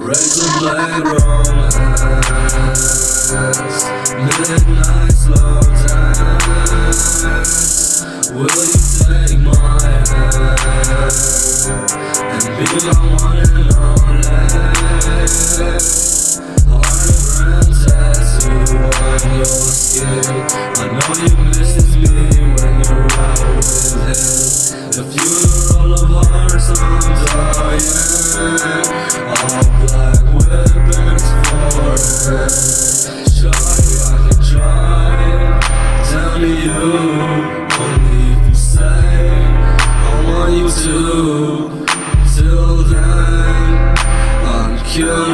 Razor blade romance, midnight slow dance. Will you take my hand and be my one and only? Heart of brand tattoo on your skin. I know you misses me when you're out with him. The funeral of hearts I'm dying. All black weapons for it. Shy, I can try down to you. Only if you say I want you to. Till then, I'm cured.